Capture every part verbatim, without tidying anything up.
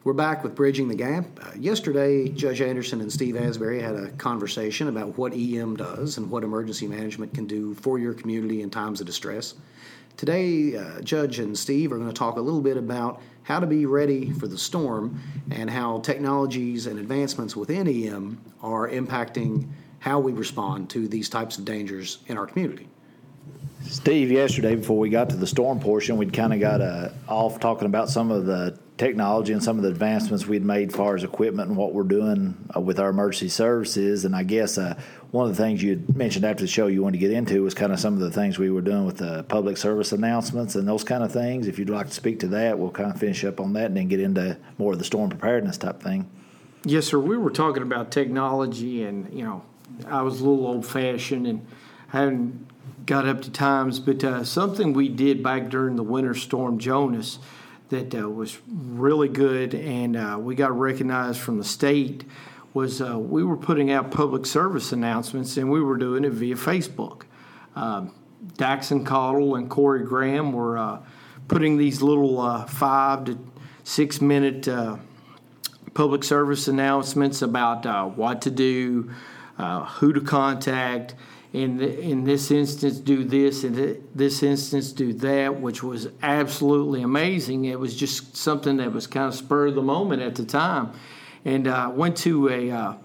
We're back with Bridging the Gap. Uh, yesterday, Judge Anderson and Steve Asbury had a conversation about what E M does and what emergency management can do for your community in times of distress. Today, uh, Judge and Steve are going to talk a little bit about how to be ready for the storm and how technologies and advancements within E M are impacting how we respond to these types of dangers in our community. Steve, yesterday before we got to the storm portion, we'd kind of got uh, off talking about some of the technology and some of the advancements we'd made as far as equipment and what we're doing uh, with our emergency services. And I guess uh, one of the things you had mentioned after the show you wanted to get into was kind of some of the things we were doing with the public service announcements and those kind of things. If you'd like to speak to that, we'll kind of finish up on that and then get into more of the storm preparedness type thing. Yes, sir. We were talking about technology, and, you know, I was a little old-fashioned and hadn't got up to times, but uh, something we did back during the winter storm Jonas that uh, was really good, and uh, we got recognized from the state, was uh, we were putting out public service announcements, and we were doing it via Facebook. Um, Daxon Cottle and Corey Graham were uh, putting these little uh, five to six minute uh, public service announcements about uh, what to do, uh, who to contact. In, the, in this instance, do this, in this instance, do that, which was absolutely amazing. It was just something that was kind of spur of the moment at the time. And I uh, went to a uh,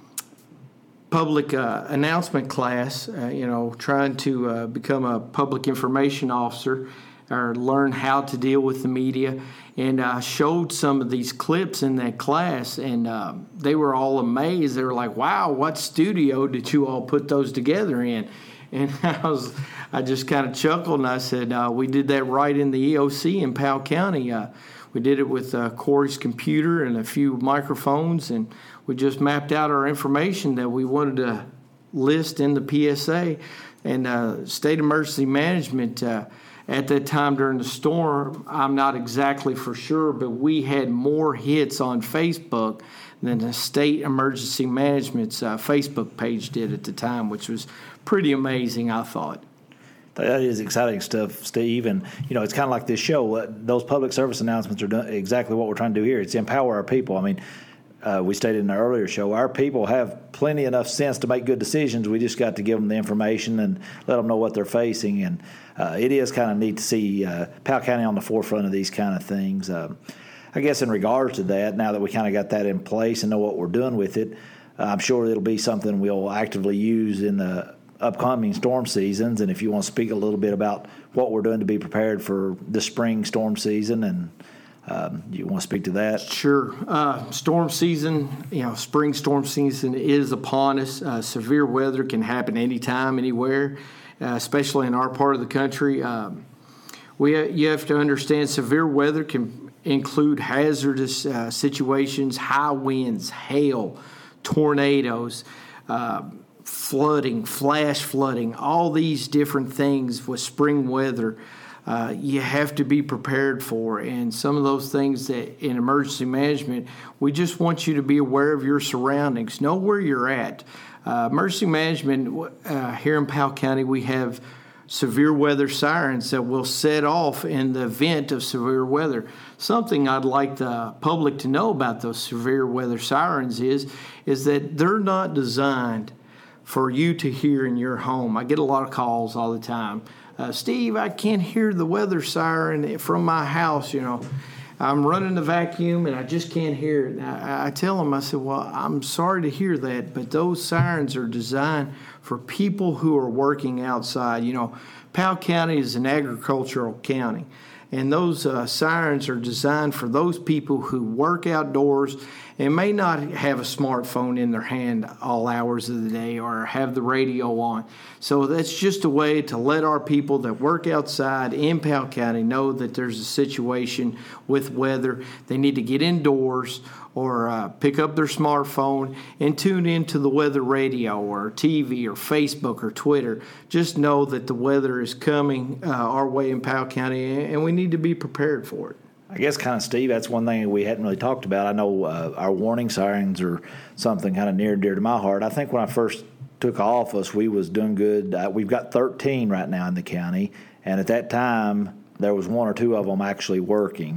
public uh, announcement class, uh, you know, trying to uh, become a public information officer or learn how to deal with the media. And I showed some of these clips in that class, and uh, they were all amazed. They were like, wow, what studio did you all put those together in? And I was, I just kind of chuckled, and I said, uh, we did that right in the E O C in Powell County. Uh, we did it with uh, Corey's computer and a few microphones, and we just mapped out our information that we wanted to list in the P S A. And uh, State Emergency Management, uh, at that time during the storm, I'm not exactly for sure, but we had more hits on Facebook than the State Emergency Management's uh, Facebook page did at the time, which was pretty amazing, I thought. That is exciting stuff, Steve. And, you know, it's kind of like this show. Uh, those public service announcements are done exactly what we're trying to do here. It's empower our people. I mean, Uh, we stated in the earlier show, our people have plenty enough sense to make good decisions. We just got to give them the information and let them know what they're facing. And uh, it is kind of neat to see uh, Powell County on the forefront of these kind of things. Um, I guess in regards to that, now that we kind of got that in place and know what we're doing with it, uh, I'm sure it'll be something we'll actively use in the upcoming storm seasons. And if you want to speak a little bit about what we're doing to be prepared for the spring storm season, and Um, you want to speak to that? Sure. Uh, storm season, you know, spring storm season is upon us. Uh, severe weather can happen anytime, anywhere, uh, especially in our part of the country. Um, we you have to understand severe weather can include hazardous uh, situations, high winds, hail, tornadoes, uh, flooding, flash flooding, all these different things with spring weather. Uh, you have to be prepared for. And some of those things that in emergency management, we just want you to be aware of your surroundings, know where you're at. Uh, emergency management, uh, here in Powell County, we have severe weather sirens that will set off in the event of severe weather. Something I'd like the public to know about those severe weather sirens is, is that they're not designed for you to hear in your home. I get a lot of calls all the time. Uh, Steve, I can't hear the weather siren from my house, you know. I'm running the vacuum and I just can't hear it. I, I tell them, I said, well, I'm sorry to hear that, but those sirens are designed for people who are working outside. You know, Powell County is an agricultural county, and those uh, sirens are designed for those people who work outdoors and may not have a smartphone in their hand all hours of the day or have the radio on. So that's just a way to let our people that work outside in Powell County know that there's a situation with weather. They need to get indoors or uh, pick up their smartphone and tune into the weather radio or T V or Facebook or Twitter. Just know that the weather is coming uh, our way in Powell County, and we need to be prepared for it. I guess kind of, Steve, that's one thing we hadn't really talked about. I know uh, our warning sirens are something kind of near and dear to my heart. I think when I first took office, we was doing good. Uh, we've got thirteen right now in the county, and at that time, there was one or two of them actually working.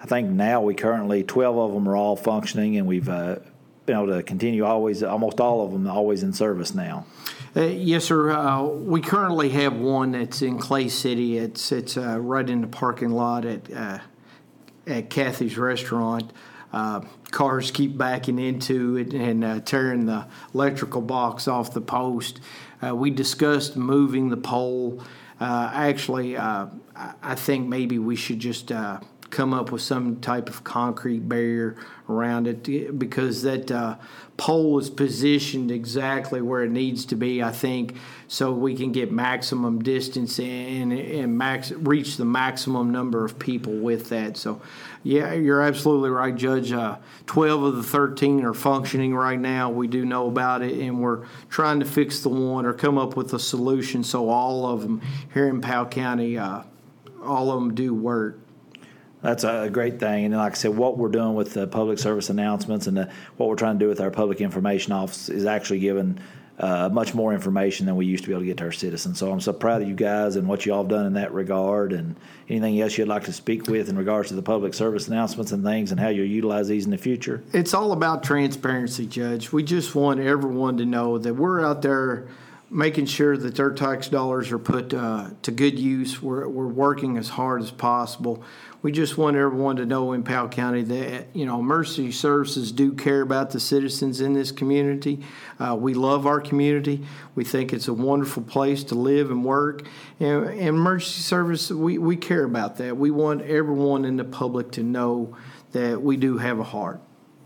I think now we currently, twelve of them are all functioning, and we've uh, been able to continue always, almost all of them always in service now. Uh, yes, sir. Uh, we currently have one that's in Clay City. It's it's uh, right in the parking lot at uh, at Kathy's Restaurant. Uh, cars keep backing into it and uh, tearing the electrical box off the post. Uh, we discussed moving the pole. Uh, actually, uh, I think maybe we should just uh, come up with some type of concrete barrier around it, because that uh, pole is positioned exactly where it needs to be, I think, so we can get maximum distance and, and max reach the maximum number of people with that. So, yeah, you're absolutely right, Judge. Uh, twelve of the thirteen are functioning right now. We do know about it, and we're trying to fix the one or come up with a solution so all of them here in Powell County, uh, all of them do work. That's a great thing. And like I said, what we're doing with the public service announcements and the, what we're trying to do with our public information office is actually giving uh, much more information than we used to be able to get to our citizens. So I'm so proud of you guys and what you all have done in that regard. And anything else you'd like to speak with in regards to the public service announcements and things and how you'll utilize these in the future? It's all about transparency, Judge. We just want everyone to know that we're out there making sure that their tax dollars are put uh, to good use. We're, we're working as hard as possible. We just want everyone to know in Powell County that, you know, emergency services do care about the citizens in this community. Uh, we love our community. We think it's a wonderful place to live and work. And, and emergency service, we, we care about that. We want everyone in the public to know that we do have a heart.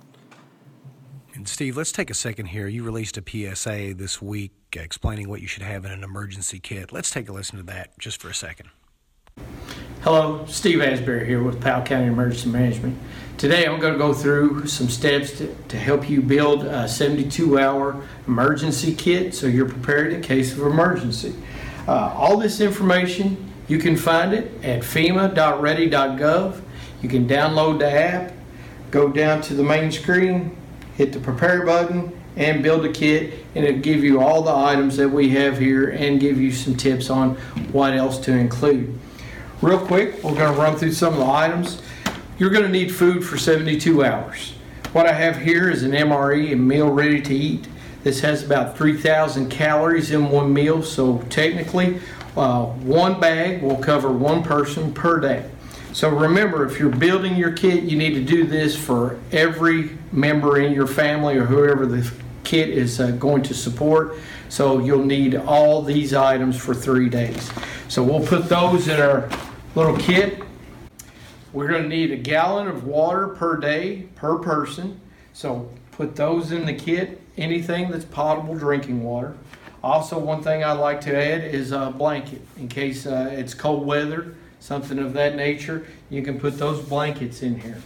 And Steve, let's take a second here. You released a P S A this week explaining what you should have in an emergency kit. Let's take a listen to that just for a second. Hello, Steve Asbury here with Powell County Emergency Management. Today I'm going to go through some steps to, to help you build a seventy-two hour emergency kit so you're prepared in case of emergency. Uh, all this information, you can find it at fema dot ready dot gov. You can download the app, go down to the main screen, hit the prepare button, and build a kit, and it'll give you all the items that we have here and give you some tips on what else to include. Real quick, we're going to run through some of the items. You're going to need food for seventy-two hours. What I have here is an M R E, a meal ready to eat. This has about three thousand calories in one meal, so technically uh, one bag will cover one person per day. So remember, if you're building your kit, you need to do this for every member in your family or whoever the kit is uh, going to support. So you'll need all these items for three days. So we'll put those in our little kit. We're going to need a gallon of water per day per person. So put those in the kit, anything that's potable drinking water. Also, one thing I like to add is a blanket in case uh, it's cold weather, something of that nature. You can put those blankets in here.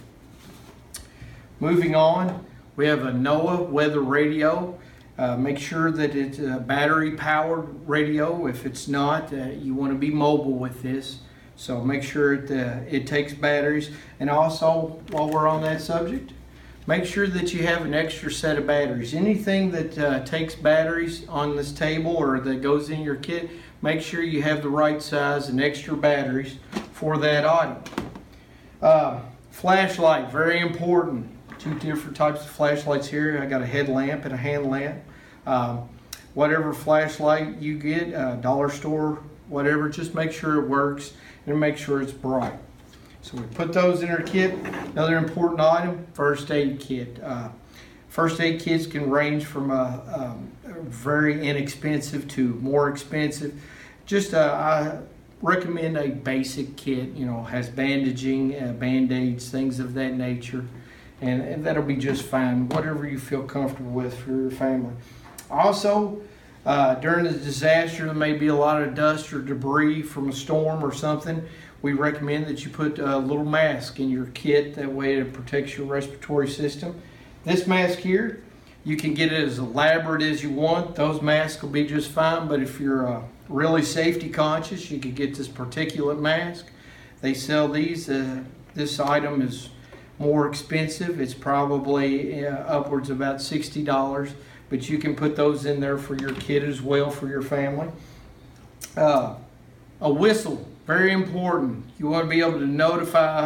Moving on, we have a NOAA weather radio. Uh, make sure that it's a battery powered radio. If it's not, uh, you want to be mobile with this. So make sure it, uh, it takes batteries. And also, while we're on that subject, make sure that you have an extra set of batteries. Anything that uh, takes batteries on this table or that goes in your kit, make sure you have the right size and extra batteries for that item. Uh, flashlight, very important. Two different types of flashlights here. I got a headlamp and a hand lamp. Um, whatever flashlight you get, uh, dollar store, whatever, just make sure it works and make sure it's bright. So we put those in our kit. Another important item, first aid kit. Uh, first aid kits can range from a, um, very inexpensive to more expensive. Just uh, I recommend a basic kit, you know, has bandaging, uh, band-aids, things of that nature. And, and that'll be just fine, whatever you feel comfortable with for your family. Also, uh, during the disaster, there may be a lot of dust or debris from a storm or something. We recommend that you put a little mask in your kit. That way it protects your respiratory system. This mask here, you can get it as elaborate as you want. Those masks will be just fine, but if you're uh, really safety conscious, you could get this particulate mask. They sell these. Uh, this item is more expensive. It's probably uh, upwards of about sixty dollars, but you can put those in there for your kid as well, for your family. Uh, a whistle, very important. You want to be able to notify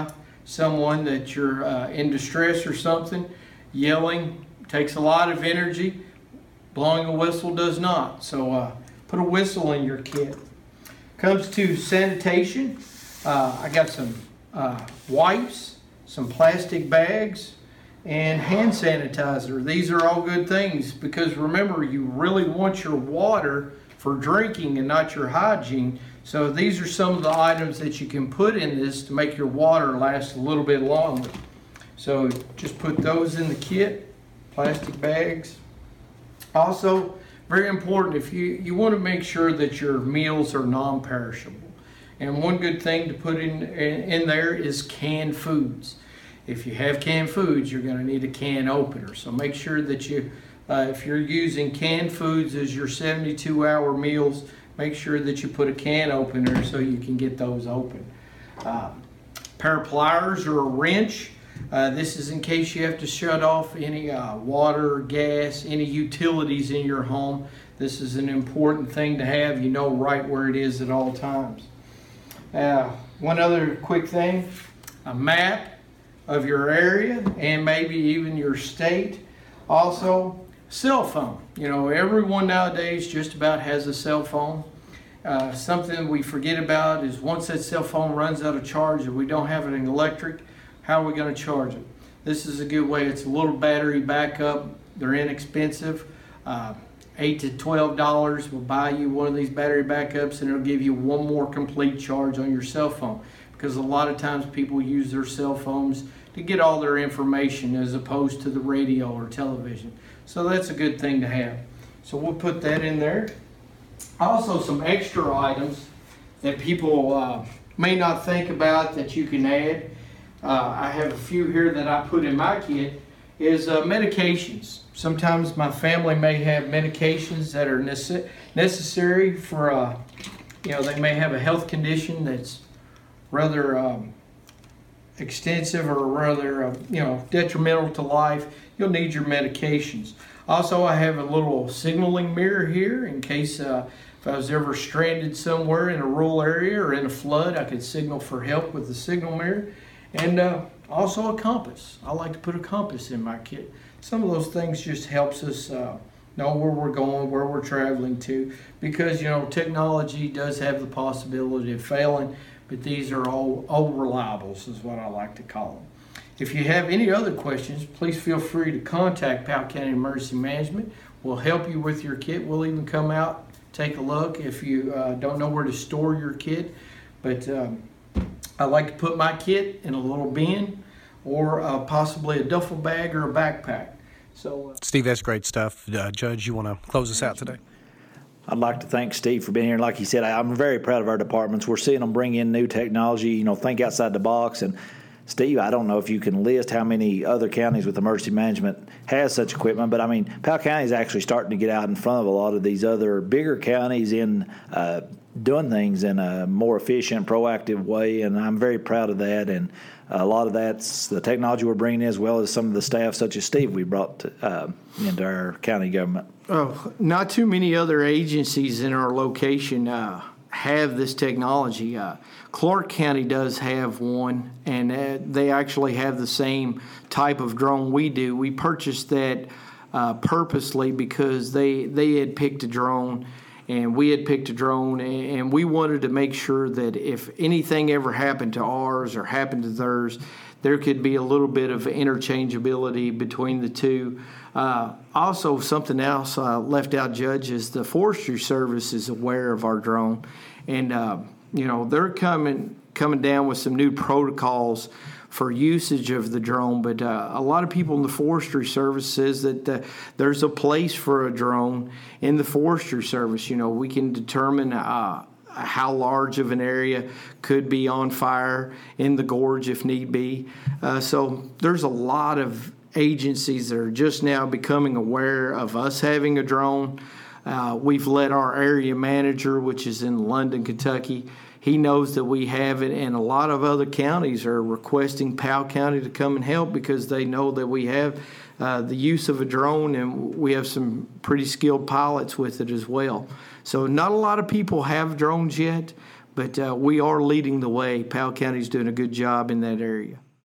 someone that you're uh, in distress or something. Yelling takes a lot of energy. Blowing a whistle does not. So uh, put a whistle in your kit. Comes to sanitation, uh, I got some uh, wipes, some plastic bags, and hand sanitizer. These are all good things because remember, you really want your water for drinking and not your hygiene. So these are some of the items that you can put in this to make your water last a little bit longer. So just put those in the kit, plastic bags. Also, very important, if you, you want to make sure that your meals are non-perishable. And one good thing to put in, in, in there is canned foods. If you have canned foods, you're going to need a can opener. So make sure that you, uh, if you're using canned foods as your seventy-two hour meals, make sure that you put a can opener so you can get those open. Uh, pair of pliers or a wrench. Uh, this is in case you have to shut off any uh, water, gas, any utilities in your home. This is an important thing to have. You know right where it is at all times. Uh, one other quick thing, a map of your area and maybe even your state. Also, cell phone. You know, everyone nowadays just about has a cell phone. Uh, something we forget about is once that cell phone runs out of charge and we don't have an electric, how are we going to charge it? This is a good way. It's a little battery backup. They're inexpensive. Uh, eight to twelve dollars will buy you one of these battery backups, and it'll give you one more complete charge on your cell phone. Because a lot of times people use their cell phones to get all their information as opposed to the radio or television. So that's a good thing to have. So we'll put that in there. Also, some extra items that people uh, may not think about that you can add. Uh, I have a few here that I put in my kit, is uh, medications. Sometimes my family may have medications that are nece- necessary for, uh, you know, they may have a health condition that's rather um, extensive or rather, uh, you know, detrimental to life. You'll need your medications. Also, I have a little signaling mirror here in case uh, if I was ever stranded somewhere in a rural area or in a flood, I could signal for help with the signal mirror. And uh, also a compass. I like to put a compass in my kit. Some of those things just helps us uh, know where we're going, where we're traveling to, because, you know, technology does have the possibility of failing, but these are all old reliables is what I like to call them. If you have any other questions, please feel free to contact Powell County Emergency Management. We'll help you with your kit. We'll even come out, take a look if you uh, don't know where to store your kit. But um, I like to put my kit in a little bin or uh, possibly a duffel bag or a backpack. So, uh, Steve, that's great stuff. Uh, Judge, you want to close us out today? I'd like to thank Steve for being here. Like he said, I, I'm very proud of our departments. We're seeing them bring in new technology, you know, think outside the box. And Steve, I don't know if you can list how many other counties with emergency management has such equipment, but I mean, Powell County is actually starting to get out in front of a lot of these other bigger counties in uh, doing things in a more efficient, proactive way, and I'm very proud of that. And a lot of that's the technology we're bringing in, as well as some of the staff, such as Steve, we brought to, uh, into our county government. oh, not too many other agencies in our location uh, have this technology. Uh, Clark County does have one, and uh, they actually have the same type of drone we do. We purchased that uh, purposely because they they had picked a drone, and we had picked a drone, and we wanted to make sure that if anything ever happened to ours or happened to theirs, there could be a little bit of interchangeability between the two. Uh, also, something else uh, left out, Judge, is the Forestry Service is aware of our drone, and uh, you know they're coming coming down with some new protocols for usage of the drone. But uh, a lot of people in the Forestry Service says that uh, there's a place for a drone in the Forestry Service. You know, we can determine Uh, how large of an area could be on fire in the gorge if need be. Uh, so there's a lot of agencies that are just now becoming aware of us having a drone. Uh, we've let our area manager, which is in London, Kentucky, he knows that we have it, and a lot of other counties are requesting Powell County to come and help because they know that we have uh, the use of a drone, and we have some pretty skilled pilots with it as well. So not a lot of people have drones yet, but uh, we are leading the way. Powell County's doing a good job in that area.